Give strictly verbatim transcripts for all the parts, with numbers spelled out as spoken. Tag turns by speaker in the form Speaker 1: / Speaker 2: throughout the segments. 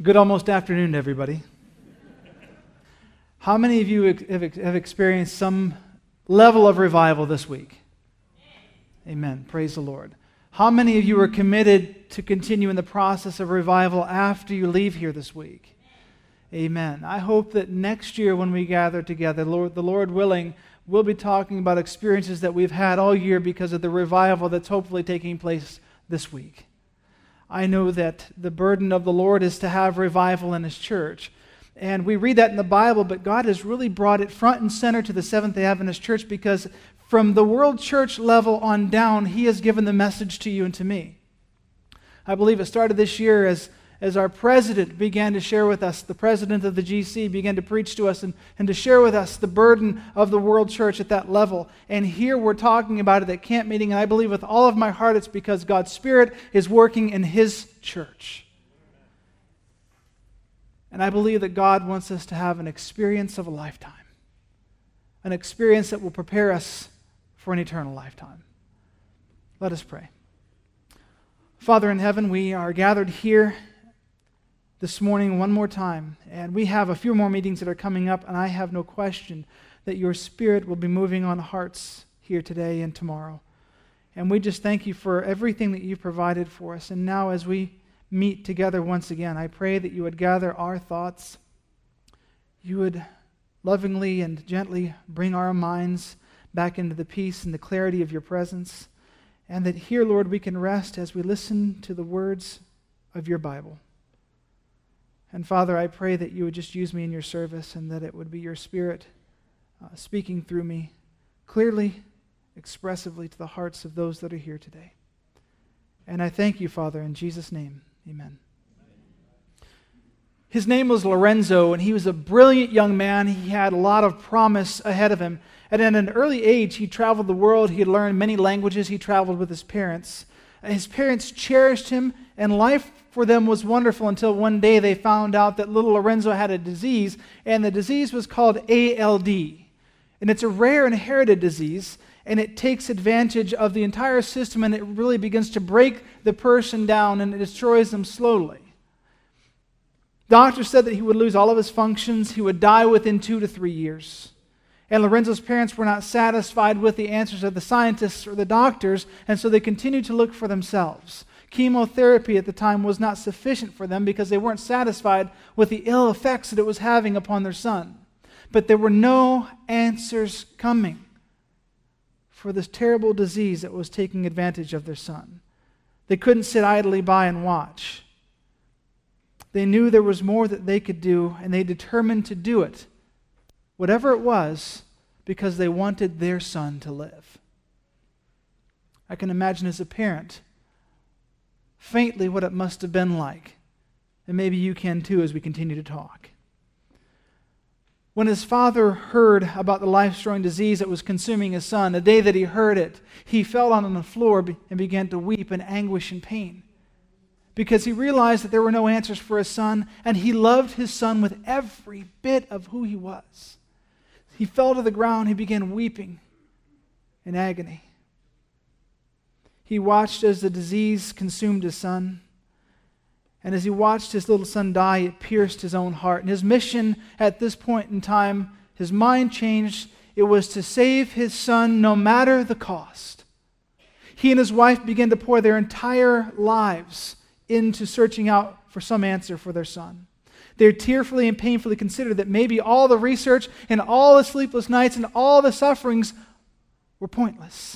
Speaker 1: Good almost afternoon to everybody. How many of you have have experienced some level of revival this week? Amen. Praise the Lord. How many of you are committed to continue in the process of revival after you leave here this week? Amen. I hope that next year when we gather together, Lord, the Lord willing, we'll be talking about experiences that we've had all year because of the revival that's hopefully taking place this week. I know that the burden of the Lord is to have revival in His church. And we read that in the Bible, but God has really brought it front and center to the Seventh-day Adventist Church because from the world church level on down, He has given the message to you and to me. I believe it started this year as, as our president began to share with us, the president of the G C began to preach to us and, and to share with us the burden of the world church at that level. And here we're talking about it at camp meeting, and I believe with all of my heart it's because God's Spirit is working in His church. And I believe that God wants us to have an experience of a lifetime, an experience that will prepare us for an eternal lifetime. Let us pray. Father in heaven, we are gathered here this morning one more time, and we have a few more meetings that are coming up, and I have no question that your Spirit will be moving on hearts here today and tomorrow. And we just thank you for everything that you've provided for us. And now as we meet together once again, I pray that you would gather our thoughts, you would lovingly and gently bring our minds back into the peace and the clarity of your presence, and that here, Lord, we can rest as we listen to the words of your Bible. And Father, I pray that you would just use me in your service and that it would be your Spirit uh, speaking through me clearly, expressively to the hearts of those that are here today. And I thank you, Father, in Jesus' name, amen. His name was Lorenzo, and he was a brilliant young man. He had a lot of promise ahead of him. And at an early age, he traveled the world. He had learned many languages. He traveled with his parents. His parents cherished him, and life for them was wonderful until one day they found out that little Lorenzo had a disease, and the disease was called A L D. And it's a rare inherited disease, and it takes advantage of the entire system, and it really begins to break the person down, and it destroys them slowly. Doctors said that he would lose all of his functions. He would die within two to three years. And Lorenzo's parents were not satisfied with the answers of the scientists or the doctors, and so they continued to look for themselves. Chemotherapy at the time was not sufficient for them because they weren't satisfied with the ill effects that it was having upon their son. But there were no answers coming for this terrible disease that was taking advantage of their son. They couldn't sit idly by and watch. They knew there was more that they could do, and they determined to do it, whatever it was, because they wanted their son to live. I can imagine as a parent, faintly what it must have been like, and maybe you can too as we continue to talk. When his father heard about the life-destroying disease that was consuming his son, the day that he heard it, he fell on the floor and began to weep in anguish and pain because he realized that there were no answers for his son, and he loved his son with every bit of who he was. He fell to the ground. He began weeping in agony. He watched as the disease consumed his son. And as he watched his little son die, it pierced his own heart. And his mission at this point in time, his mind changed. It was to save his son no matter the cost. He and his wife began to pour their entire lives into searching out for some answer for their son. They tearfully and painfully considered that maybe all the research and all the sleepless nights and all the sufferings were pointless.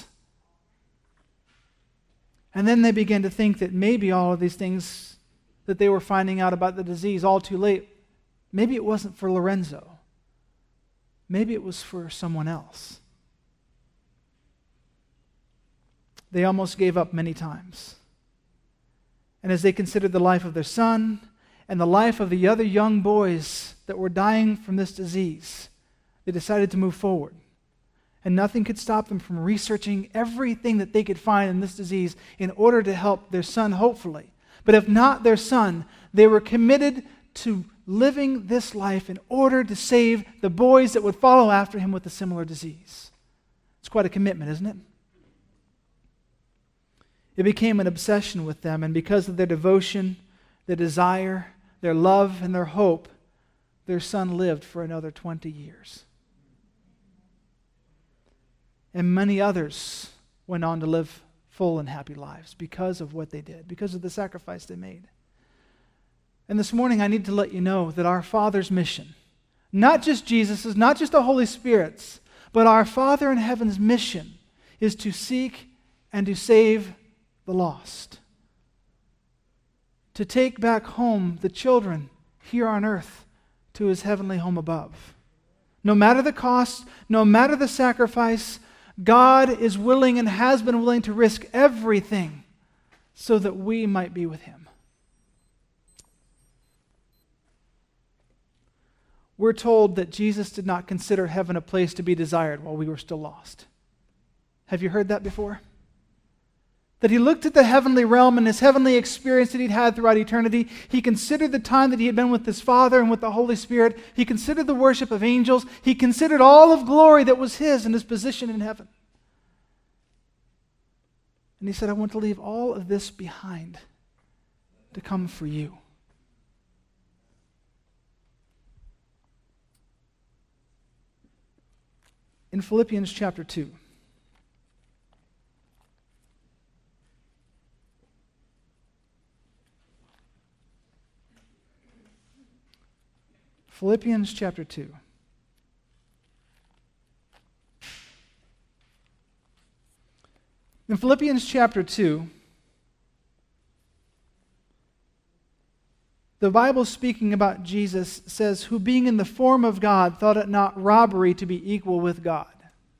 Speaker 1: And then they began to think that maybe all of these things that they were finding out about the disease all too late, maybe it wasn't for Lorenzo. Maybe it was for someone else. They almost gave up many times. And as they considered the life of their son and the life of the other young boys that were dying from this disease, they decided to move forward. And nothing could stop them from researching everything that they could find in this disease in order to help their son, hopefully. But if not their son, they were committed to living this life in order to save the boys that would follow after him with a similar disease. It's quite a commitment, isn't it? It became an obsession with them, and because of their devotion, their desire, their love, and their hope, their son lived for another twenty years. And many others went on to live full and happy lives because of what they did, because of the sacrifice they made. And this morning I need to let you know that our Father's mission, not just Jesus's, not just the Holy Spirit's, but our Father in heaven's mission is to seek and to save the lost. To take back home the children here on earth to his heavenly home above. No matter the cost, no matter the sacrifice, God is willing and has been willing to risk everything so that we might be with him. We're told that Jesus did not consider heaven a place to be desired while we were still lost. Have you heard that before? That he looked at the heavenly realm and his heavenly experience that he'd had throughout eternity. He considered the time that he had been with his Father and with the Holy Spirit. He considered the worship of angels. He considered all of glory that was his and his position in heaven. And he said, I want to leave all of this behind to come for you. In Philippians chapter two, Philippians chapter two. In Philippians chapter two, the Bible speaking about Jesus says, who being in the form of God thought it not robbery to be equal with God,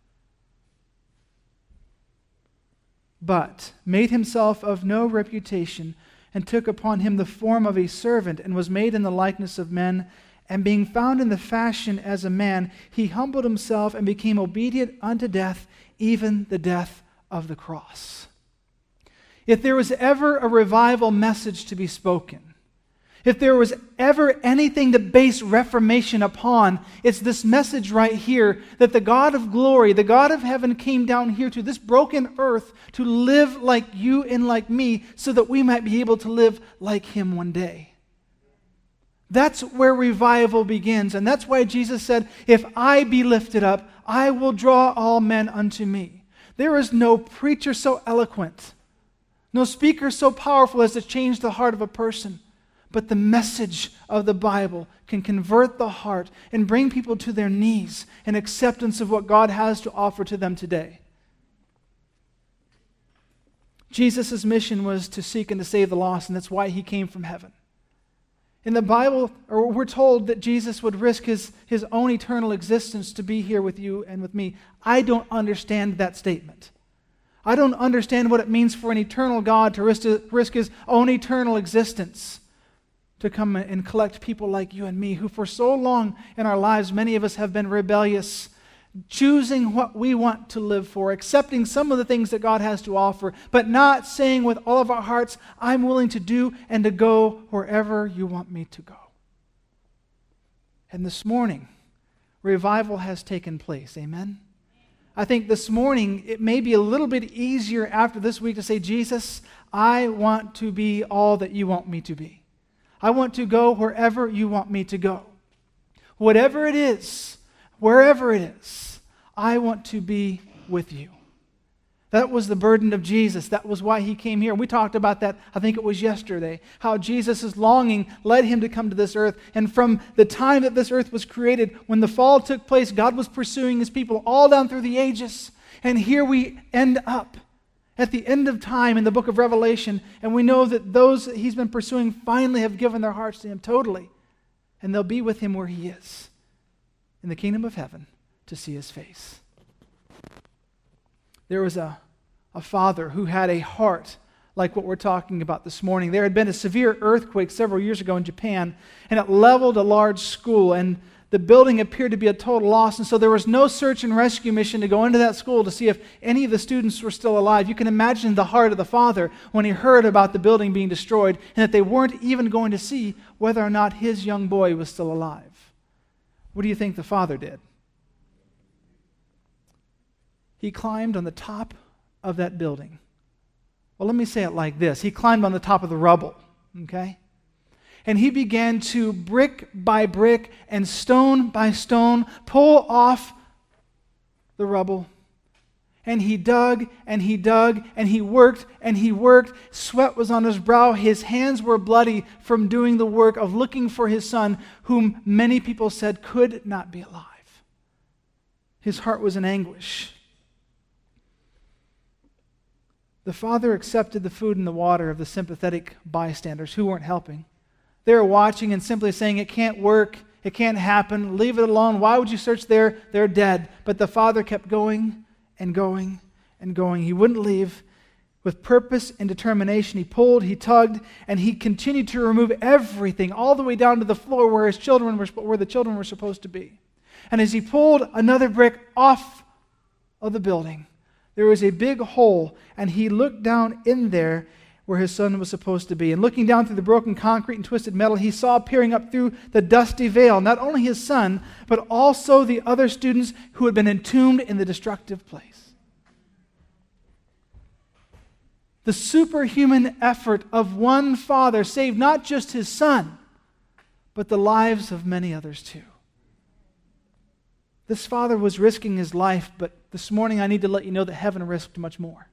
Speaker 1: but made himself of no reputation and took upon him the form of a servant and was made in the likeness of men. And being found in the fashion as a man, he humbled himself and became obedient unto death, even the death of the cross. If there was ever a revival message to be spoken, if there was ever anything to base Reformation upon, it's this message right here that the God of glory, the God of heaven came down here to this broken earth to live like you and like me so that we might be able to live like him one day. That's where revival begins. And that's why Jesus said, if I be lifted up, I will draw all men unto me. There is no preacher so eloquent, no speaker so powerful as to change the heart of a person. But the message of the Bible can convert the heart and bring people to their knees in acceptance of what God has to offer to them today. Jesus' mission was to seek and to save the lost, and that's why he came from heaven. In the Bible, or we're told that Jesus would risk his, his own eternal existence to be here with you and with me. I don't understand that statement. I don't understand what it means for an eternal God to risk, risk his own eternal existence to come and collect people like you and me, who for so long in our lives, many of us have been rebellious, choosing what we want to live for, accepting some of the things that God has to offer, but not saying with all of our hearts, I'm willing to do and to go wherever you want me to go. And this morning, revival has taken place. Amen? I think this morning, it may be a little bit easier after this week to say, Jesus, I want to be all that you want me to be. I want to go wherever you want me to go. Whatever it is, wherever it is, I want to be with you. That was the burden of Jesus. That was why he came here. We talked about that, I think it was yesterday, how Jesus' longing led him to come to this earth. And from the time that this earth was created, when the fall took place, God was pursuing his people all down through the ages. And here we end up at the end of time in the book of Revelation, and we know that those that he's been pursuing finally have given their hearts to him totally. And they'll be with him where he is, in the kingdom of heaven, to see his face. There was a, a father who had a heart like what we're talking about this morning. There had been a severe earthquake several years ago in Japan, and it leveled a large school, and the building appeared to be a total loss, and so there was no search and rescue mission to go into that school to see if any of the students were still alive. You can imagine the heart of the father when he heard about the building being destroyed and that they weren't even going to see whether or not his young boy was still alive. What do you think the father did? He climbed on the top of that building. Well, let me say it like this. He climbed on the top of the rubble, okay? And he began to, brick by brick and stone by stone, pull off the rubble. And he dug, and he dug, and he worked, and he worked. Sweat was on his brow. His hands were bloody from doing the work of looking for his son, whom many people said could not be alive. His heart was in anguish. The father accepted the food and the water of the sympathetic bystanders who weren't helping. They were watching and simply saying, it can't work, it can't happen, leave it alone. Why would you search there? They're dead. But the father kept going and going and going. He wouldn't leave. With purpose and determination, he pulled, he tugged, and he continued to remove everything, all the way down to the floor where his children were, where the children were supposed to be. And as he pulled another brick off of the building, there was a big hole, and he looked down in there where his son was supposed to be. And looking down through the broken concrete and twisted metal, he saw peering up through the dusty veil not only his son, but also the other students who had been entombed in the destructive place. The superhuman effort of one father saved not just his son, but the lives of many others too. This father was risking his life, but this morning I need to let you know that heaven risked much more.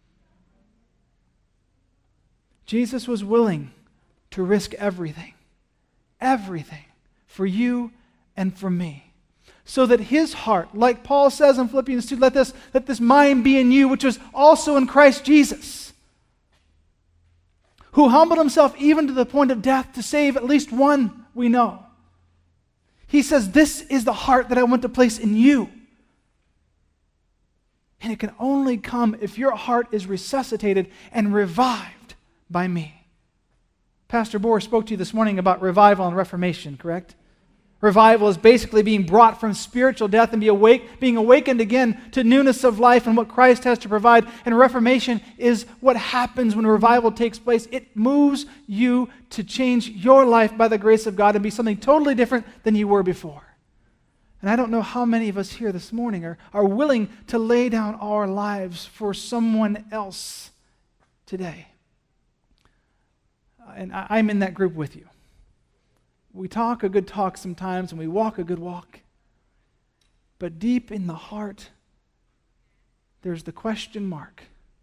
Speaker 1: Jesus was willing to risk everything, everything, for you and for me, so that his heart, like Paul says in Philippians two, let this, let this mind be in you, which was also in Christ Jesus, who humbled himself even to the point of death to save at least one we know. He says, this is the heart that I want to place in you. And it can only come if your heart is resuscitated and revived by me. Pastor Bohr spoke to you this morning about revival and reformation, correct? Revival is basically being brought from spiritual death and be awake, being awakened again to newness of life and what Christ has to provide. And reformation is what happens when revival takes place. It moves you to change your life by the grace of God and be something totally different than you were before. And I don't know how many of us here this morning are, are willing to lay down our lives for someone else today. And I, I'm in that group with you. We talk a good talk sometimes and we walk a good walk. But deep in the heart, there's the question mark.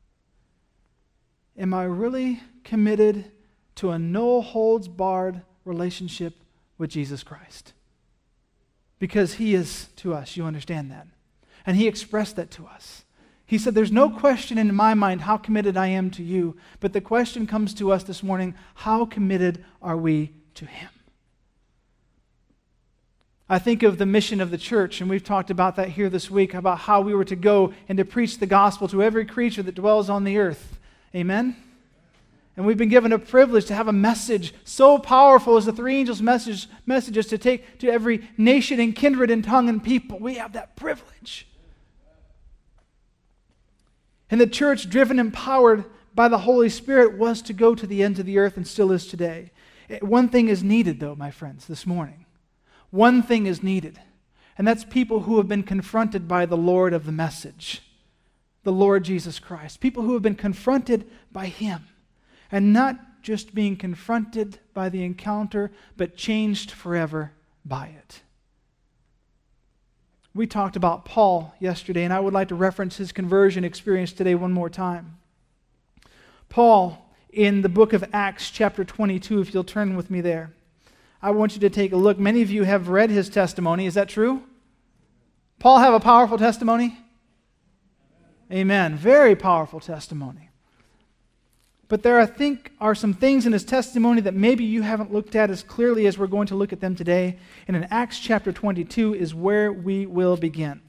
Speaker 1: Am I really committed to a no-holds-barred relationship with Jesus Christ? Because he is to us, you understand that. And he expressed that to us. He said, there's no question in my mind how committed I am to you, but the question comes to us this morning, how committed are we to him? I think of the mission of the church, and we've talked about that here this week, about how we were to go and to preach the gospel to every creature that dwells on the earth. Amen? And we've been given a privilege to have a message so powerful as the three angels' message, messages to take to every nation and kindred and tongue and people. We have that privilege. And the church, driven and empowered by the Holy Spirit, was to go to the ends of the earth and still is today. One thing is needed, though, my friends, this morning. One thing is needed, and that's people who have been confronted by the Lord of the message, the Lord Jesus Christ. People who have been confronted by him, and not just being confronted by the encounter, but changed forever by it. We talked about Paul yesterday, and I would like to reference his conversion experience today one more time. Paul, in the book of Acts, chapter twenty-two, if you'll turn with me there, I want you to take a look. Many of you have read his testimony. Is that true? Paul have a powerful testimony? Amen. Very powerful testimony. But there, I think, are some things in his testimony that maybe you haven't looked at as clearly as we're going to look at them today. And in Acts chapter twenty-two is where we will begin.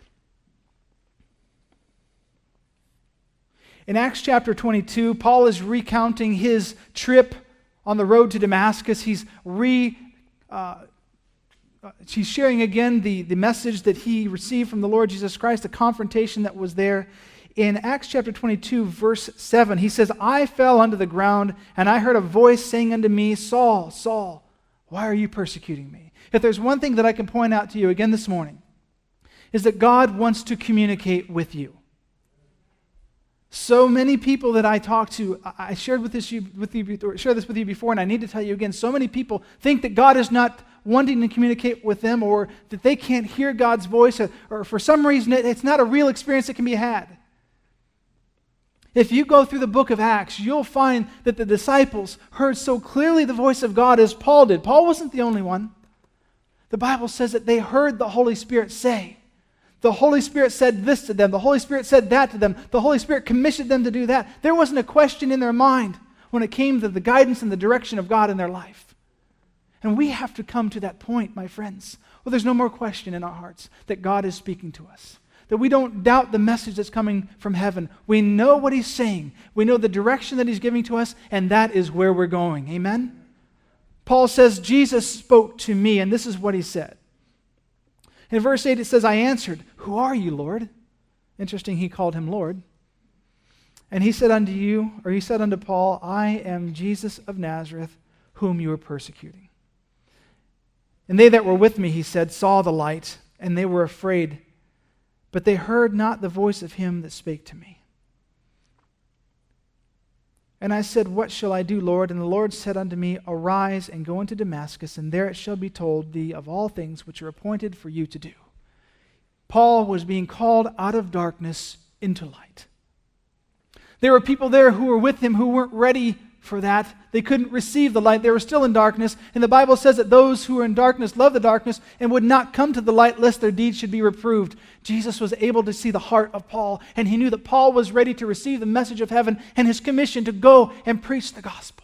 Speaker 1: In Acts chapter twenty-two, Paul is recounting his trip on the road to Damascus. He's re, uh, he's sharing again the, the message that he received from the Lord Jesus Christ, the confrontation that was there. In Acts chapter twenty-two, verse seven, he says, I fell unto the ground, and I heard a voice saying unto me, Saul, Saul, why are you persecuting me? If there's one thing that I can point out to you again this morning, is that God wants to communicate with you. So many people that I talk to, I shared with this with you, shared this with you before, and I need to tell you again, so many people think that God is not wanting to communicate with them, or that they can't hear God's voice, or, or for some reason it's not a real experience that can be had. If you go through the book of Acts, you'll find that the disciples heard so clearly the voice of God as Paul did. Paul wasn't the only one. The Bible says that they heard the Holy Spirit say. The Holy Spirit said this to them. The Holy Spirit said that to them. The Holy Spirit commissioned them to do that. There wasn't a question in their mind when it came to the guidance and the direction of God in their life. And we have to come to that point, my friends, where there's no more question in our hearts that God is speaking to us. That we don't doubt the message that's coming from heaven. We know what He's saying. We know the direction that He's giving to us, and that is where we're going. Amen? Paul says, Jesus spoke to me, and this is what he said. In verse eight, it says, I answered, who are you, Lord? Interesting, he called him Lord. And he said unto you, or he said unto Paul, I am Jesus of Nazareth, whom you are persecuting. And they that were with me, he said, saw the light, and they were afraid, but they heard not the voice of him that spake to me. And I said, what shall I do, Lord? And the Lord said unto me, arise and go into Damascus, and there it shall be told thee of all things which are appointed for you to do. Paul was being called out of darkness into light. There were people there who were with him who weren't ready for that. They couldn't receive the light. They were still in darkness. And the Bible says that those who are in darkness love the darkness and would not come to the light lest their deeds should be reproved. Jesus was able to see the heart of Paul, and he knew that Paul was ready to receive the message of heaven and his commission to go and preach the gospel.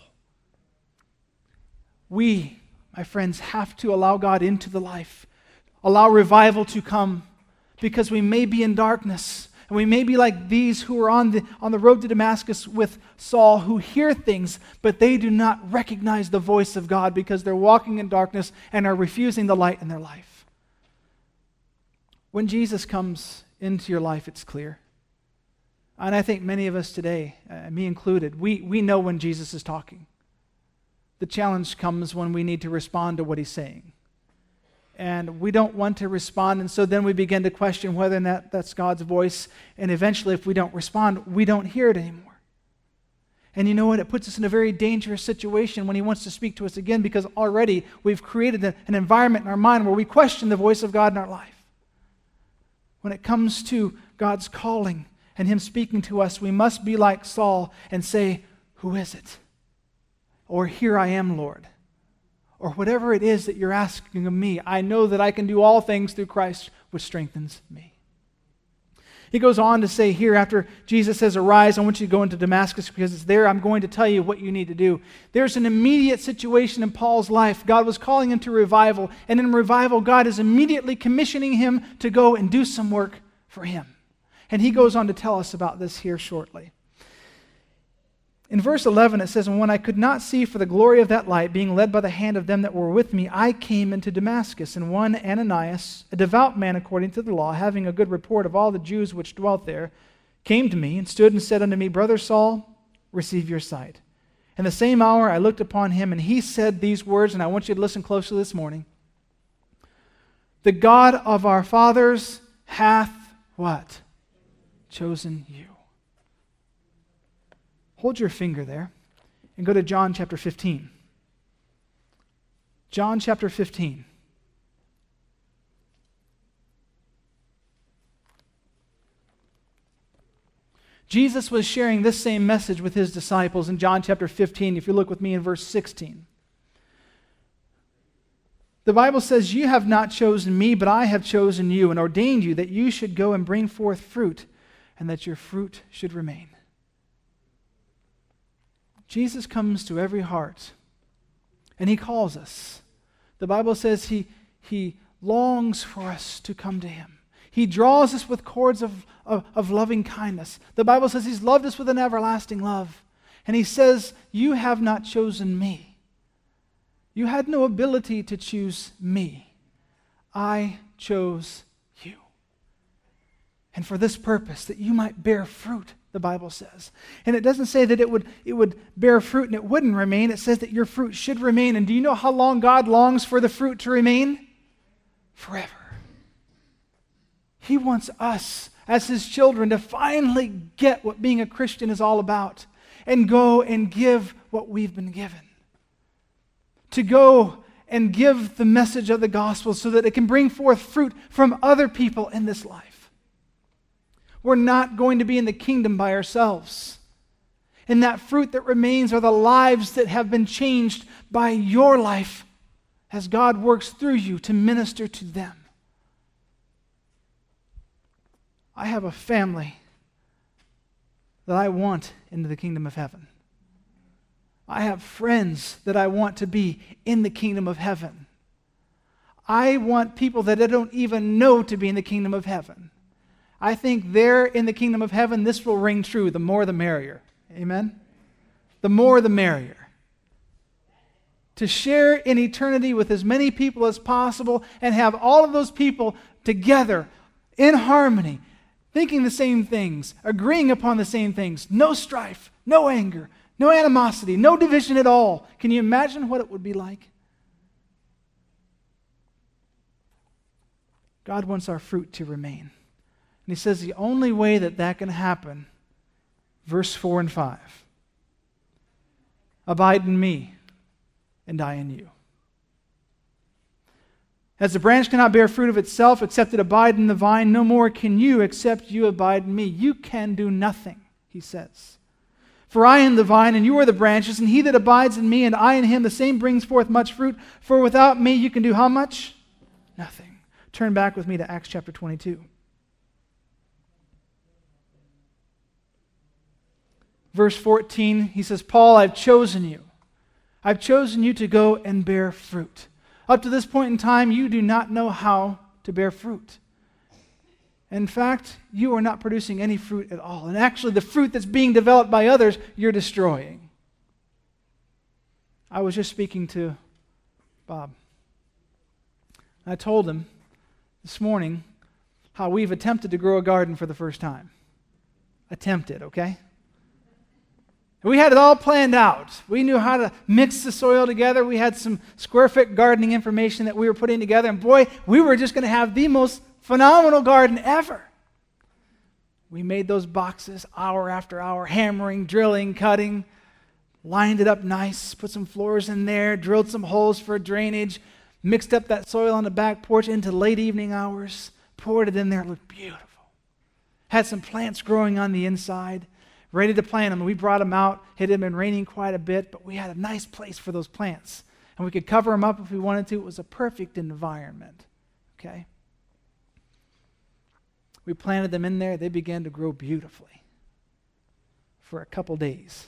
Speaker 1: We, my friends, have to allow God into the life, allow revival to come, because we may be in darkness. And we may be like these who are on the, on the road to Damascus with Saul, who hear things, but they do not recognize the voice of God because they're walking in darkness and are refusing the light in their life. When Jesus comes into your life, it's clear. And I think many of us today, uh, me included, we, we know when Jesus is talking. The challenge comes when we need to respond to what he's saying. And we don't want to respond, and so then we begin to question whether or not that's God's voice, and eventually if we don't respond, we don't hear it anymore. And you know what? It puts us in a very dangerous situation when he wants to speak to us again, because already we've created a, an environment in our mind where we question the voice of God in our life. When it comes to God's calling and him speaking to us, we must be like Saul and say, who is it? Or here I am, Lord. Or whatever it is that you're asking of me, I know that I can do all things through Christ, which strengthens me. He goes on to say here, after Jesus says, arise, I want you to go into Damascus because it's there. I'm going to tell you what you need to do. There's an immediate situation in Paul's life. God was calling him to revival. And in revival, God is immediately commissioning him to go and do some work for him. And he goes on to tell us about this here shortly. In verse eleven, it says, and when I could not see for the glory of that light, being led by the hand of them that were with me, I came into Damascus. And one Ananias, a devout man according to the law, having a good report of all the Jews which dwelt there, came to me and stood and said unto me, Brother Saul, receive your sight. And the same hour I looked upon him, and he said these words, and I want you to listen closely this morning. The God of our fathers hath what? Chosen you. Hold your finger there and go to John chapter fifteen. John chapter fifteen. Jesus was sharing this same message with his disciples in John chapter fifteen. If you look with me in verse sixteen. The Bible says, you have not chosen me, but I have chosen you and ordained you that you should go and bring forth fruit, and that your fruit should remain. Jesus comes to every heart, and he calls us. The Bible says he, he longs for us to come to him. He draws us with cords of, of, of loving kindness. The Bible says he's loved us with an everlasting love. And he says, you have not chosen me. You had no ability to choose me. I chose you. And for this purpose, that you might bear fruit, the Bible says. And it doesn't say that it would, it would bear fruit and it wouldn't remain. It says that your fruit should remain. And do you know how long God longs for the fruit to remain? Forever. He wants us as His children to finally get what being a Christian is all about and go and give what we've been given. To go and give the message of the gospel so that it can bring forth fruit from other people in this life. We're not going to be in the kingdom by ourselves. And that fruit that remains are the lives that have been changed by your life as God works through you to minister to them. I have a family that I want into the kingdom of heaven. I have friends that I want to be in the kingdom of heaven. I want people that I don't even know to be in the kingdom of heaven. I think they're in the kingdom of heaven. This will ring true. The more the merrier. Amen? The more the merrier. To share in eternity with as many people as possible and have all of those people together in harmony, thinking the same things, agreeing upon the same things, no strife, no anger, no animosity, no division at all. Can you imagine what it would be like? God wants our fruit to remain. And He says the only way that that can happen, verse four and five, abide in me, and I in you. As the branch cannot bear fruit of itself except it abide in the vine, no more can you except you abide in me. You can do nothing, He says. For I am the vine, and you are the branches, and he that abides in me, and I in him, the same brings forth much fruit. For without me you can do how much? Nothing. Turn back with me to Acts chapter twenty-two. Verse fourteen, he says, Paul, I've chosen you. I've chosen you to go and bear fruit. Up to this point in time, you do not know how to bear fruit. In fact, you are not producing any fruit at all. And actually, the fruit that's being developed by others, you're destroying. I was just speaking to Bob. I told him this morning how we've attempted to grow a garden for the first time. Attempted, okay? We had it all planned out. We knew how to mix the soil together. We had some square foot gardening information that we were putting together. And boy, we were just going to have the most phenomenal garden ever. We made those boxes hour after hour, hammering, drilling, cutting, lined it up nice, put some floors in there, drilled some holes for drainage, mixed up that soil on the back porch into late evening hours, poured it in there. It looked beautiful. Had some plants growing on the inside. Ready to plant them. We brought them out. It had been raining quite a bit, but we had a nice place for those plants. And we could cover them up if we wanted to. It was a perfect environment. Okay? We planted them in there. They began to grow beautifully for a couple days.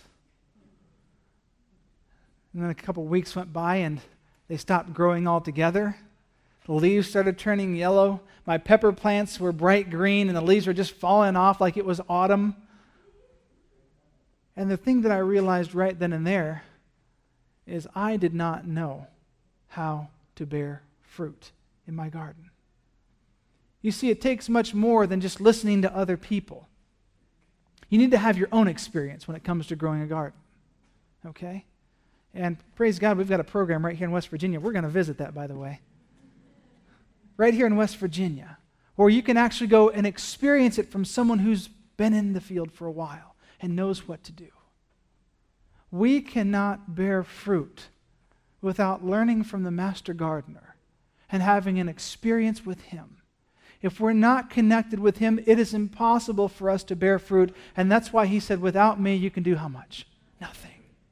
Speaker 1: And then a couple weeks went by and they stopped growing altogether. The leaves started turning yellow. My pepper plants were bright green and the leaves were just falling off like it was autumn. And the thing that I realized right then and there is I did not know how to bear fruit in my garden. You see, it takes much more than just listening to other people. You need to have your own experience when it comes to growing a garden. Okay? And praise God, we've got a program right here in West Virginia. We're going to visit that, by the way. Right here in West Virginia, where you can actually go and experience it from someone who's been in the field for a while and knows what to do. We cannot bear fruit without learning from the master gardener and having an experience with him. If we're not connected with him, it is impossible for us to bear fruit, and that's why he said, without me, you can do how much? Nothing.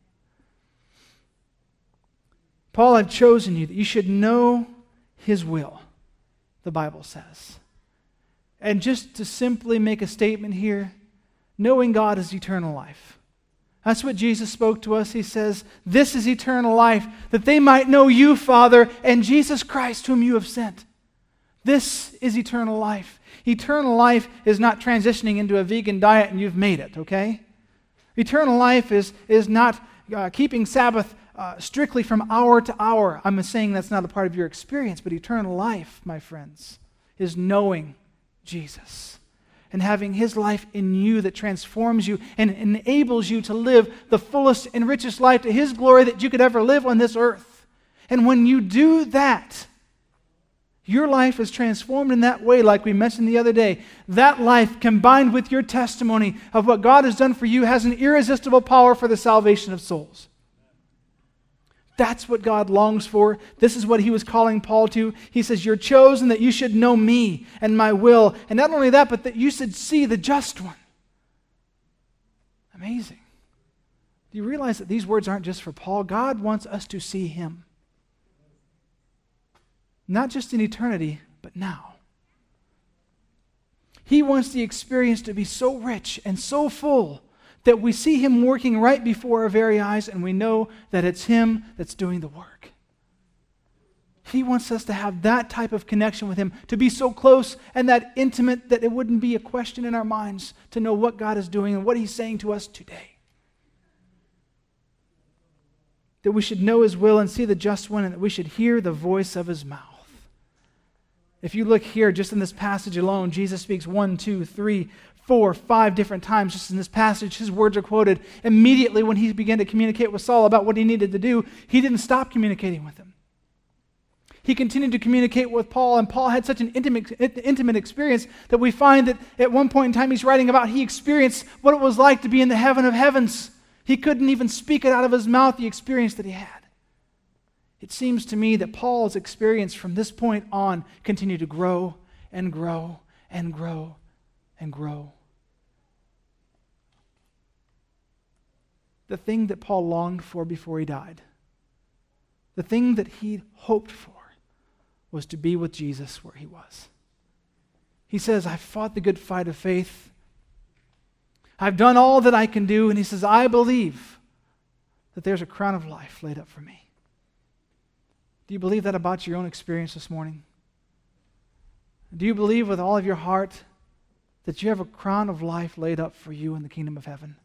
Speaker 1: Paul, I've chosen you that you should know his will, the Bible says. And just to simply make a statement here, knowing God is eternal life. That's what Jesus spoke to us. He says, this is eternal life, that they might know you, Father, and Jesus Christ, whom you have sent. This is eternal life. Eternal life is not transitioning into a vegan diet and you've made it, okay? Eternal life is, is not uh, keeping Sabbath uh, strictly from hour to hour. I'm saying that's not a part of your experience, but eternal life, my friends, is knowing Jesus and having his life in you that transforms you and enables you to live the fullest and richest life to his glory that you could ever live on this earth. And when you do that, your life is transformed in that way, like we mentioned the other day, that life combined with your testimony of what God has done for you has an irresistible power for the salvation of souls. That's what God longs for. This is what he was calling Paul to. He says, you're chosen that you should know me and my will. And not only that, but that you should see the just one. Amazing. Do you realize that these words aren't just for Paul? God wants us to see him. Not just in eternity, but now. He wants the experience to be so rich and so full that we see him working right before our very eyes and we know that it's him that's doing the work. He wants us to have that type of connection with him, to be so close and that intimate that it wouldn't be a question in our minds to know what God is doing and what he's saying to us today. That we should know his will and see the just one, and that we should hear the voice of his mouth. If you look here, just in this passage alone, Jesus speaks one, two, three, four, five different times. Just in this passage, his words are quoted. Immediately when he began to communicate with Saul about what he needed to do, he didn't stop communicating with him. He continued to communicate with Paul, and Paul had such an intimate, intimate experience that we find that at one point in time he's writing about he experienced what it was like to be in the heaven of heavens. He couldn't even speak it out of his mouth, the experience that he had. It seems to me that Paul's experience from this point on continued to grow and grow and grow and grow. The thing that Paul longed for before he died, the thing that he hoped for, was to be with Jesus where he was. He says, I fought the good fight of faith. I've done all that I can do. And he says, I believe that there's a crown of life laid up for me. Do you believe that about your own experience this morning? Do you believe with all of your heart that you have a crown of life laid up for you in the kingdom of heaven?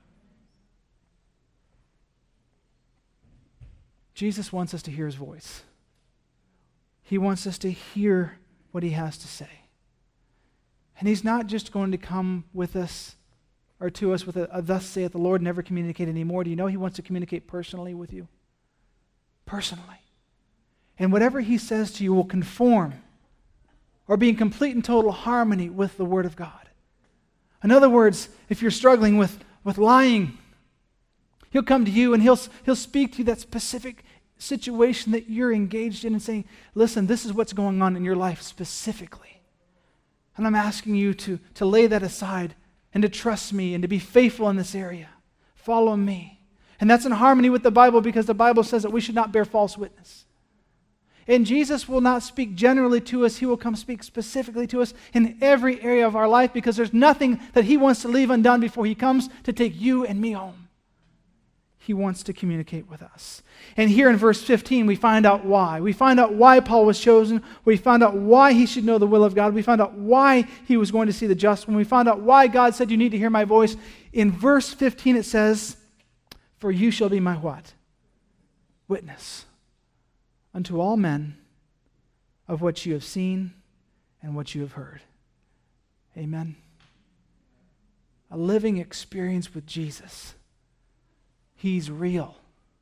Speaker 1: Jesus wants us to hear his voice. He wants us to hear what he has to say. And he's not just going to come with us or to us with a, a thus saith the Lord, never communicate anymore. Do you know he wants to communicate personally with you? Personally. And whatever he says to you will conform or be in complete and total harmony with the Word of God. In other words, if you're struggling with, with lying, he'll come to you and he'll, he'll speak to you that specific situation that you're engaged in and saying, listen, this is what's going on in your life specifically. And I'm asking you to, to lay that aside and to trust me and to be faithful in this area. Follow me. And that's in harmony with the Bible because the Bible says that we should not bear false witness. And Jesus will not speak generally to us. He will come speak specifically to us in every area of our life because there's nothing that he wants to leave undone before he comes to take you and me home. He wants to communicate with us. And here in verse fifteen, we find out why. We find out why Paul was chosen. We find out why he should know the will of God. We find out why he was going to see the just one. We find out why God said, you need to hear my voice. In verse fifteen, it says, for you shall be my what? Witness unto all men of what you have seen and what you have heard. Amen. A living experience with Jesus. He's real.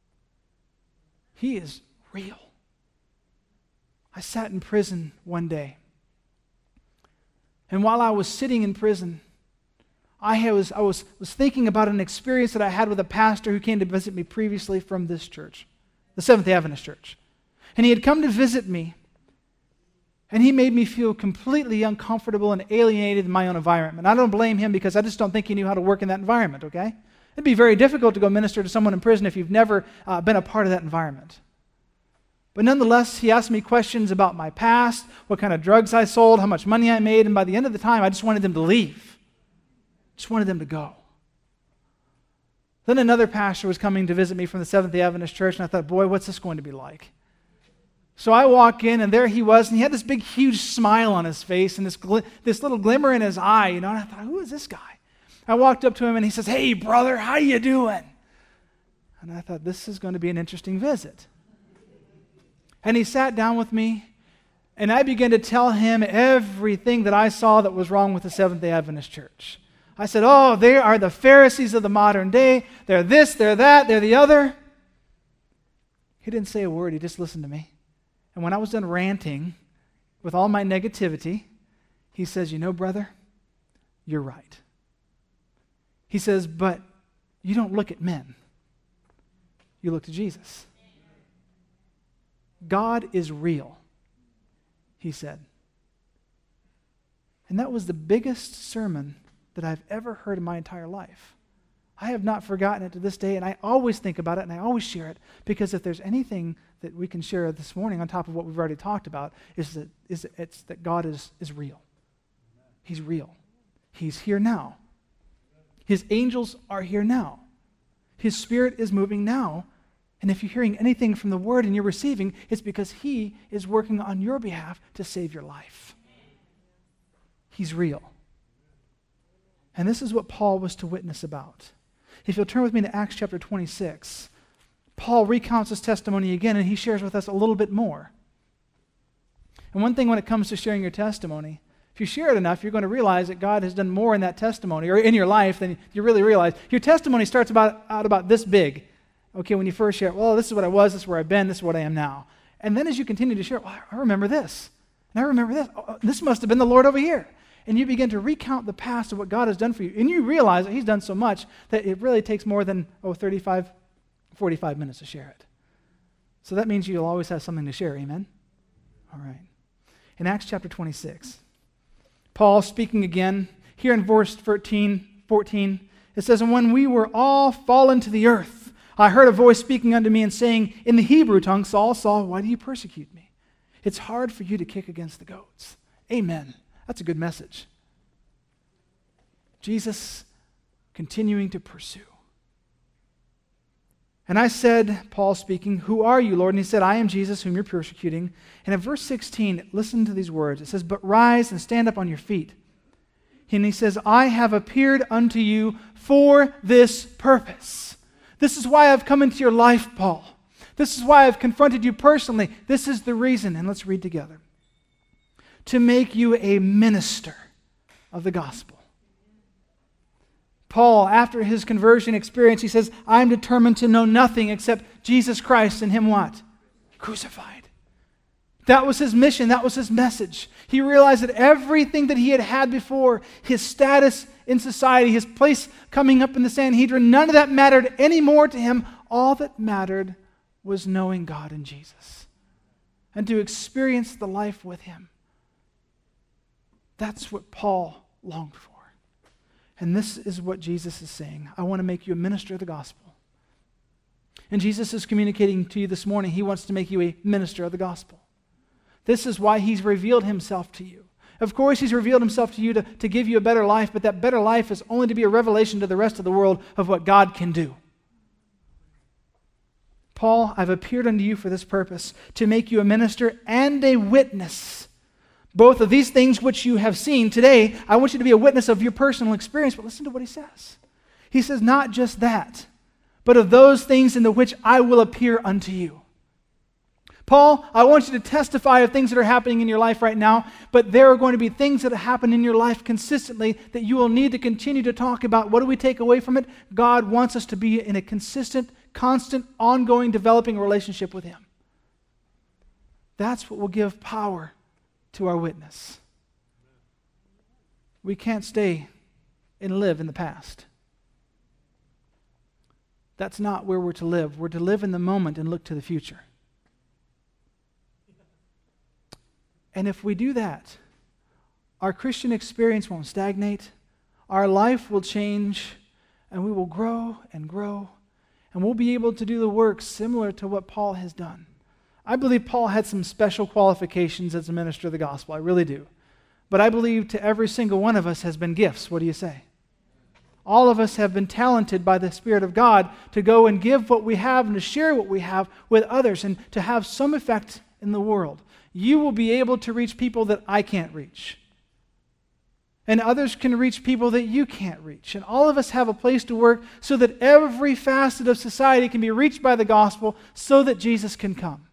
Speaker 1: He is real. I sat in prison one day. And while I was sitting in prison, I was, I was, was thinking about an experience that I had with a pastor who came to visit me previously from this church, the Seventh-day Adventist Church. And he had come to visit me, and he made me feel completely uncomfortable and alienated in my own environment. I don't blame him because I just don't think he knew how to work in that environment, okay? It'd be very difficult to go minister to someone in prison if you've never uh, been a part of that environment. But nonetheless, he asked me questions about my past, what kind of drugs I sold, how much money I made, and by the end of the time, I just wanted them to leave. Just wanted them to go. Then another pastor was coming to visit me from the Seventh-day Adventist Church, and I thought, boy, what's this going to be like? So I walk in, and there he was, and he had this big, huge smile on his face and this gl- this little glimmer in his eye, you know, and I thought, who is this guy? I walked up to him, and he says, hey, brother, how you doing? And I thought, this is going to be an interesting visit. And he sat down with me, and I began to tell him everything that I saw that was wrong with the Seventh-day Adventist Church. I said, oh, they are the Pharisees of the modern day. They're this, they're that, they're the other. He didn't say a word. He just listened to me. And when I was done ranting, with all my negativity, he says, you know, brother, you're right. He says, but you don't look at men. You look to Jesus. God is real, he said. And that was the biggest sermon that I've ever heard in my entire life. I have not forgotten it to this day, and I always think about it, and I always share it, because if there's anything that we can share this morning on top of what we've already talked about, is that, is that it's that God is, is real. He's real. He's here now. His angels are here now. His Spirit is moving now. And if you're hearing anything from the Word and you're receiving, it's because He is working on your behalf to save your life. He's real. And this is what Paul was to witness about. If you'll turn with me to Acts chapter twenty-six, Paul recounts his testimony again, and he shares with us a little bit more. And one thing when it comes to sharing your testimony, if you share it enough, you're going to realize that God has done more in that testimony, or in your life, than you really realize. Your testimony starts about, out about this big. Okay, when you first share, well, this is what I was, this is where I've been, this is what I am now. And then as you continue to share, well, I remember this, and I remember this. Oh, this must have been the Lord over here. And you begin to recount the past of what God has done for you. And you realize that He's done so much that it really takes more than, oh, thirty-five, forty-five minutes to share it. So that means you'll always have something to share, amen? All right. In Acts chapter twenty-six, Paul speaking again, here in verse thirteen, fourteen, it says, and when we were all fallen to the earth, I heard a voice speaking unto me and saying, in the Hebrew tongue, Saul, Saul, why do you persecute me? It's hard for you to kick against the goats. Amen. That's a good message. Jesus continuing to pursue. And I said, Paul speaking, who are you, Lord? And he said, I am Jesus whom you're persecuting. And in verse sixteen, listen to these words. It says, but rise and stand up on your feet. And he says, I have appeared unto you for this purpose. This is why I've come into your life, Paul. This is why I've confronted you personally. This is the reason. And let's read together. To make you a minister of the gospel. Paul, after his conversion experience, he says, I'm determined to know nothing except Jesus Christ and Him what? Crucified. That was his mission. That was his message. He realized that everything that he had had before, his status in society, his place coming up in the Sanhedrin, none of that mattered anymore to him. All that mattered was knowing God and Jesus and to experience the life with Him. That's what Paul longed for. And this is what Jesus is saying. I want to make you a minister of the gospel. And Jesus is communicating to you this morning. He wants to make you a minister of the gospel. This is why He's revealed Himself to you. Of course, He's revealed Himself to you to, to give you a better life, but that better life is only to be a revelation to the rest of the world of what God can do. Paul, I've appeared unto you for this purpose, to make you a minister and a witness. Both of these things which you have seen today, I want you to be a witness of your personal experience. But listen to what he says. He says, not just that, but of those things in the which I will appear unto you. Paul, I want you to testify of things that are happening in your life right now, but there are going to be things that happen in your life consistently that you will need to continue to talk about. What do we take away from it? God wants us to be in a consistent, constant, ongoing, developing relationship with Him. That's what will give power to our witness. We can't stay and live in the past. That's not where we're to live. We're to live in the moment and look to the future. And if we do that, our Christian experience won't stagnate, our life will change, and we will grow and grow, and we'll be able to do the work similar to what Paul has done. I believe Paul had some special qualifications as a minister of the gospel. I really do. But I believe to every single one of us has been gifts. What do you say? All of us have been talented by the Spirit of God to go and give what we have and to share what we have with others and to have some effect in the world. You will be able to reach people that I can't reach. And others can reach people that you can't reach. And all of us have a place to work so that every facet of society can be reached by the gospel so that Jesus can come.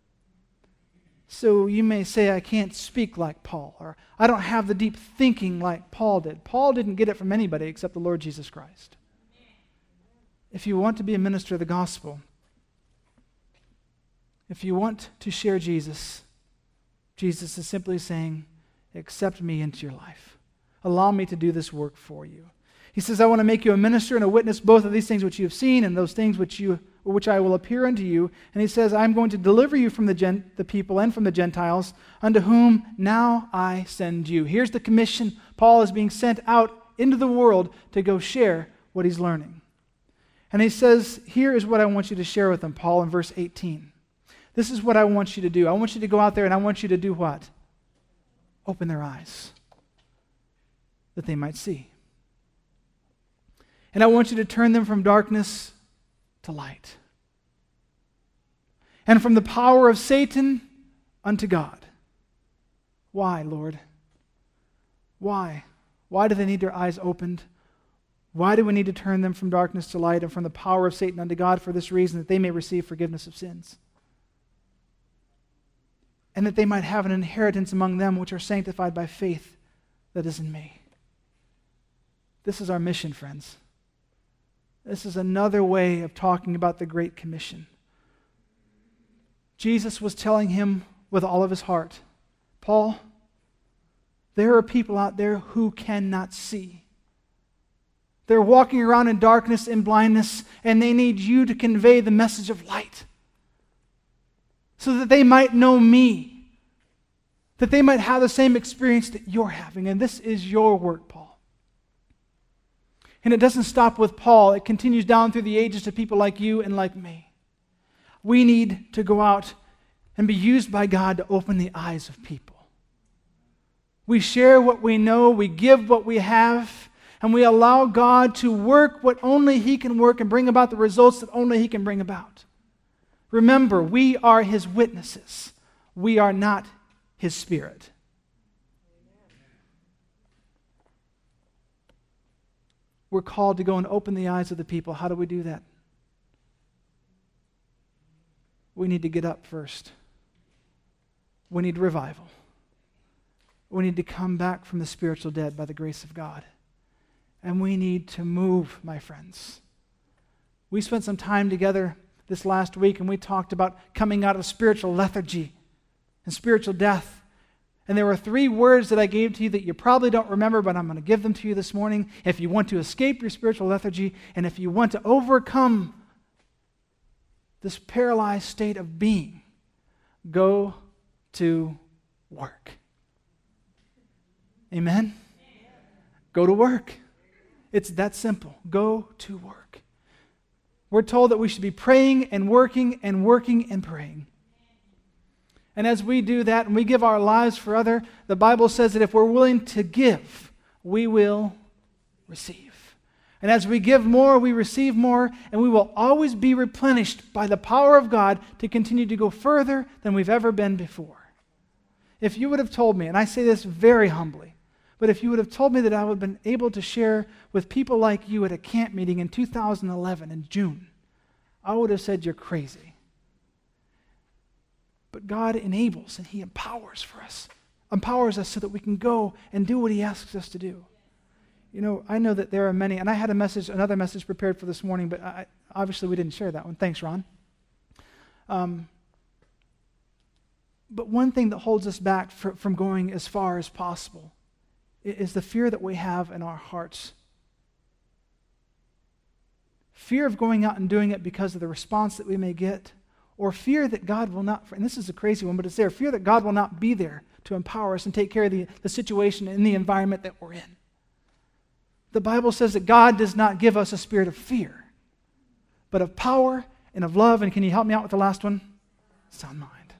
Speaker 1: So you may say, I can't speak like Paul, or I don't have the deep thinking like Paul did. Paul didn't get it from anybody except the Lord Jesus Christ. If you want to be a minister of the gospel, if you want to share Jesus, Jesus is simply saying, accept me into your life. Allow me to do this work for you. He says, I want to make you a minister and a witness, both of these things which you have seen and those things which you which I will appear unto you. And he says, I'm going to deliver you from the, gen- the people and from the Gentiles, unto whom now I send you. Here's the commission. Paul is being sent out into the world to go share what he's learning. And he says, here is what I want you to share with them, Paul, in verse eighteen. This is what I want you to do. I want you to go out there and I want you to do what? Open their eyes, that they might see. And I want you to turn them from darkness to light, and from the power of Satan unto God. Why, Lord? Why? Why do they need their eyes opened? Why do we need to turn them from darkness to light and from the power of Satan unto God? For this reason, that they may receive forgiveness of sins, and that they might have an inheritance among them which are sanctified by faith that is in me. This is our mission, friends. This is another way of talking about the Great Commission. Jesus was telling him with all of his heart, Paul, there are people out there who cannot see. They're walking around in darkness and blindness, and they need you to convey the message of light so that they might know me, that they might have the same experience that you're having. And this is your work, Paul. And it doesn't stop with Paul. It continues down through the ages to people like you and like me. We need to go out and be used by God to open the eyes of people. We share what we know, we give what we have, and we allow God to work what only He can work and bring about the results that only He can bring about. Remember, we are His witnesses. We are not His Spirit. We're called to go and open the eyes of the people. How do we do that? We need to get up first. We need revival. We need to come back from the spiritual dead by the grace of God. And we need to move, my friends. We spent some time together this last week and we talked about coming out of spiritual lethargy and spiritual death. And there were three words that I gave to you that you probably don't remember, but I'm going to give them to you this morning. If you want to escape your spiritual lethargy, and if you want to overcome this paralyzed state of being, go to work. Amen? Go to work. It's that simple. Go to work. We're told that we should be praying and working and working and praying. And as we do that and we give our lives for other, the Bible says that if we're willing to give, we will receive. And as we give more, we receive more, and we will always be replenished by the power of God to continue to go further than we've ever been before. If you would have told me, and I say this very humbly, but if you would have told me that I would have been able to share with people like you at a camp meeting in two thousand eleven in June, I would have said you're crazy. But God enables and He empowers for us, empowers us so that we can go and do what He asks us to do. You know, I know that there are many, and I had a message, another message prepared for this morning, but I, obviously we didn't share that one. Thanks, Ron. Um, but one thing that holds us back for, from going as far as possible is the fear that we have in our hearts. Fear of going out and doing it because of the response that we may get, or fear that God will not, and this is a crazy one, but it's there, fear that God will not be there to empower us and take care of the, the situation in the environment that we're in. The Bible says that God does not give us a spirit of fear, but of power and of love. And can you help me out with the last one? Sound mind.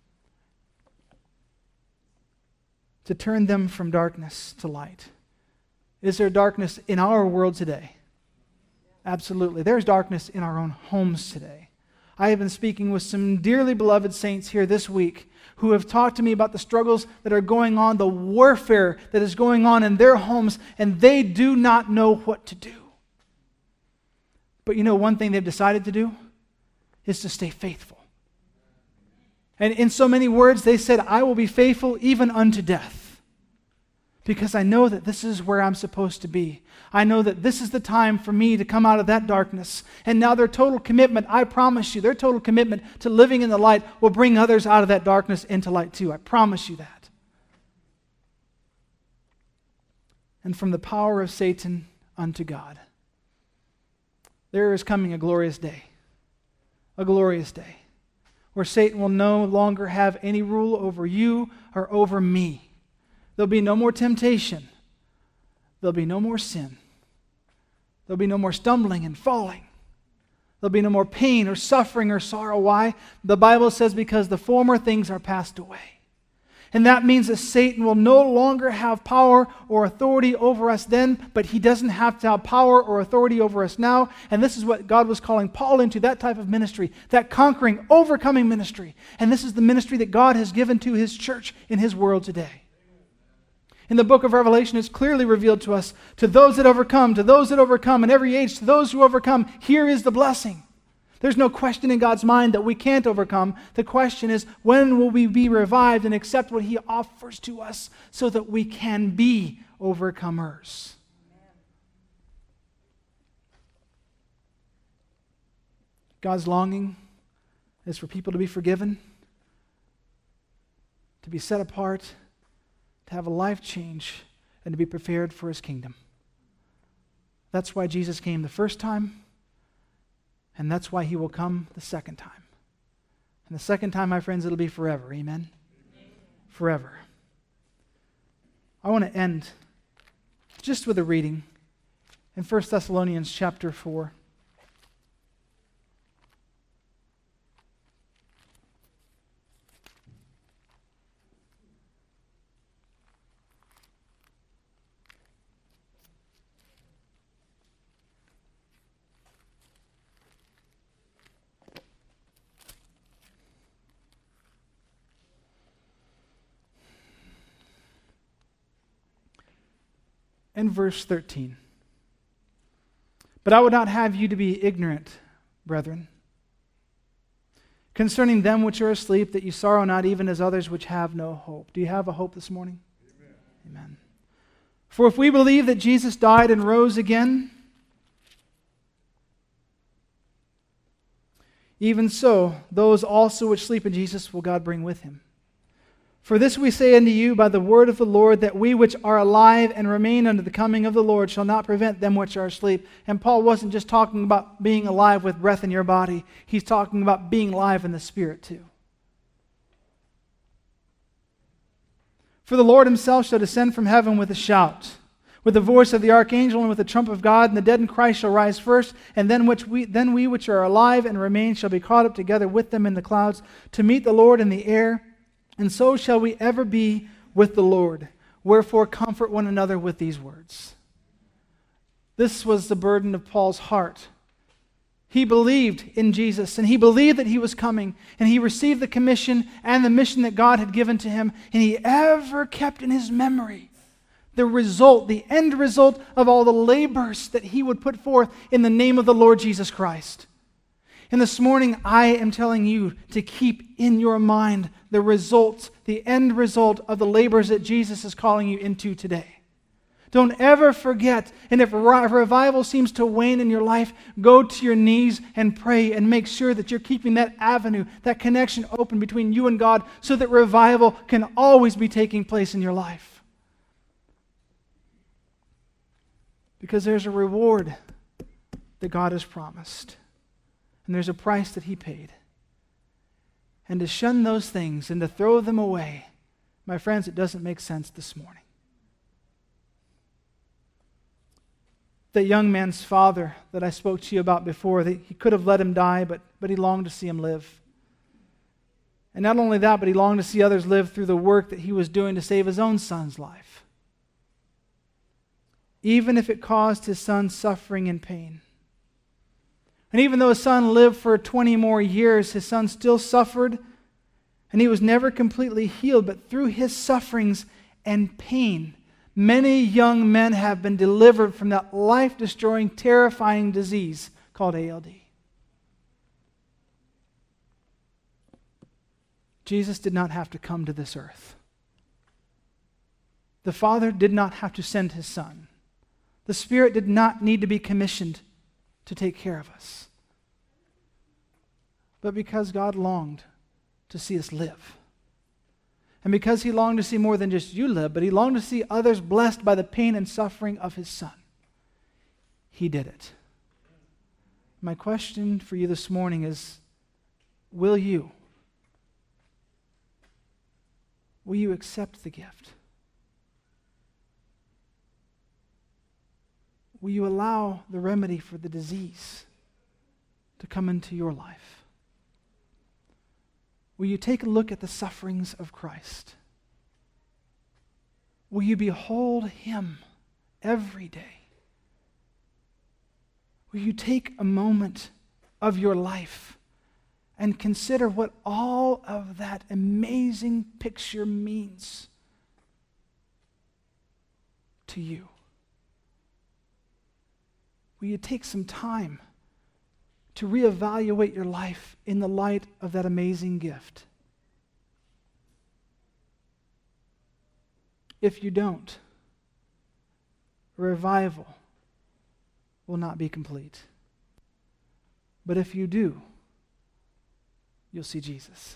Speaker 1: To turn them from darkness to light. Is there darkness in our world today? Absolutely. There's darkness in our own homes today. I have been speaking with some dearly beloved saints here this week who have talked to me about the struggles that are going on, the warfare that is going on in their homes, and they do not know what to do. But you know, one thing they've decided to do is to stay faithful. And in so many words, they said, I will be faithful even unto death. because I know that this is where I'm supposed to be. I know that this is the time for me to come out of that darkness. And now their total commitment, I promise you, their total commitment to living in the light will bring others out of that darkness into light too. I promise you that. And from the power of Satan unto God, there is coming a glorious day. A glorious day where Satan will no longer have any rule over you or over me. There'll be no more temptation. There'll be no more sin. There'll be no more stumbling and falling. There'll be no more pain or suffering or sorrow. Why? The Bible says because the former things are passed away. And that means that Satan will no longer have power or authority over us then, but he doesn't have to have power or authority over us now. And this is what God was calling Paul into, that type of ministry, that conquering, overcoming ministry. And this is the ministry that God has given to his church in his world today. In the book of Revelation, it's clearly revealed to us, to those that overcome, to those that overcome in every age, to those who overcome, here is the blessing. There's no question in God's mind that we can't overcome. The question is, when will we be revived and accept what he offers to us so that we can be overcomers? God's longing is for people to be forgiven, to be set apart, to have a life change, and to be prepared for his kingdom. That's why Jesus came the first time, and that's why he will come the second time. And the second time, my friends, it'll be forever. Amen? Amen. Forever. I want to end just with a reading in First Thessalonians chapter four. In verse thirteen. But I would not have you to be ignorant, brethren, concerning them which are asleep, that you sorrow not even as others which have no hope. Do you have a hope this morning? Amen. Amen. For if we believe that Jesus died and rose again, even so, those also which sleep in Jesus will God bring with him. For this we say unto you by the word of the Lord, that we which are alive and remain unto the coming of the Lord shall not prevent them which are asleep. And Paul wasn't just talking about being alive with breath in your body. He's talking about being alive in the Spirit too. For the Lord himself shall descend from heaven with a shout, with the voice of the archangel, and with the trump of God, and the dead in Christ shall rise first, and then which we then we which are alive and remain shall be caught up together with them in the clouds to meet the Lord in the air. And so shall we ever be with the Lord. Wherefore comfort one another with these words. This was the burden of Paul's heart. He believed in Jesus, and he believed that he was coming, and he received the commission and the mission that God had given to him, and he ever kept in his memory the result, the end result of all the labors that he would put forth in the name of the Lord Jesus Christ. And this morning, I am telling you to keep in your mind the results, the end result of the labors that Jesus is calling you into today. Don't ever forget, and if revival seems to wane in your life, go to your knees and pray and make sure that you're keeping that avenue, that connection open between you and God so that revival can always be taking place in your life. Because there's a reward that God has promised. And there's a price that he paid. And to shun those things and to throw them away, my friends, it doesn't make sense this morning. That young man's father that I spoke to you about before, that he could have let him die, but, but he longed to see him live. And not only that, but he longed to see others live through the work that he was doing to save his own son's life. Even if it caused his son suffering and pain. And even though his son lived for twenty more years, his son still suffered, and he was never completely healed. But through his sufferings and pain, many young men have been delivered from that life-destroying, terrifying disease called A L D. Jesus did not have to come to this earth. the Father did not have to send his Son. The Spirit did not need to be commissioned to take care of us. But because God longed to see us live, and because he longed to see more than just you live, but he longed to see others blessed by the pain and suffering of his Son, he did it. My question for you this morning is, will you? Will you accept the gift? Will you allow the remedy for the disease to come into your life? Will you take a look at the sufferings of Christ? Will you behold him every day? Will you take a moment of your life and consider what all of that amazing picture means to you? Will you take some time to reevaluate your life in the light of that amazing gift? If you don't, revival will not be complete. But if you do, you'll see Jesus.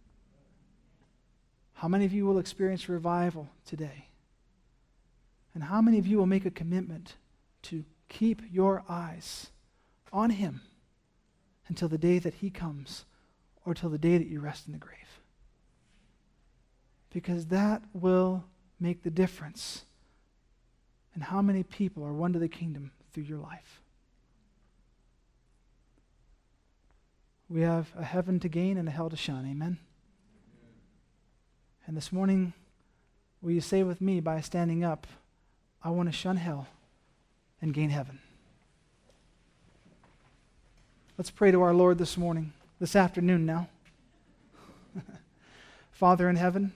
Speaker 1: How many of you will experience revival today? And how many of you will make a commitment to keep your eyes on him until the day that he comes, or till the day that you rest in the grave? Because that will make the difference in how many people are won to the kingdom through your life. We have a heaven to gain and a hell to shun. Amen? And this morning, will you say with me by standing up, I want to shun hell and gain heaven? Let's pray to our Lord this morning, this afternoon now. Father in heaven,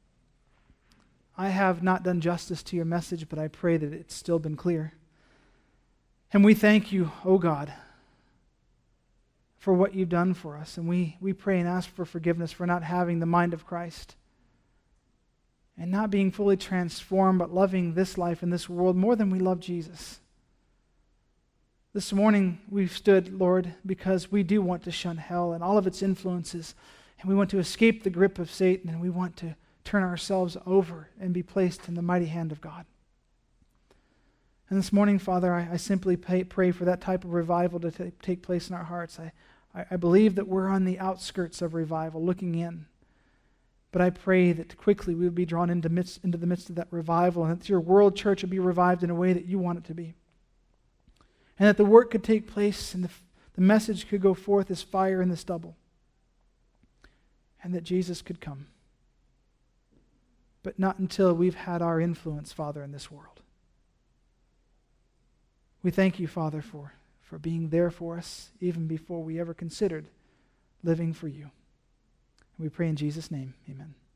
Speaker 1: I have not done justice to your message, but I pray that it's still been clear. And we thank you, O God, for what you've done for us. And we, we pray and ask for forgiveness for not having the mind of Christ and not being fully transformed, but loving this life and this world more than we love Jesus. This morning we've stood, Lord, because we do want to shun hell and all of its influences, and we want to escape the grip of Satan, and we want to turn ourselves over and be placed in the mighty hand of God. And this morning, Father, I, I simply pay, pray for that type of revival to t- take place in our hearts. I, I, I believe that we're on the outskirts of revival, looking in. But I pray that quickly we would be drawn into, midst, into the midst of that revival, and that your world church would be revived in a way that you want it to be. And that the work could take place and the, the message could go forth as fire in the stubble. And that Jesus could come. But not until we've had our influence, Father, in this world. We thank you, Father, for, for being there for us even before we ever considered living for you. And we pray in Jesus' name, amen.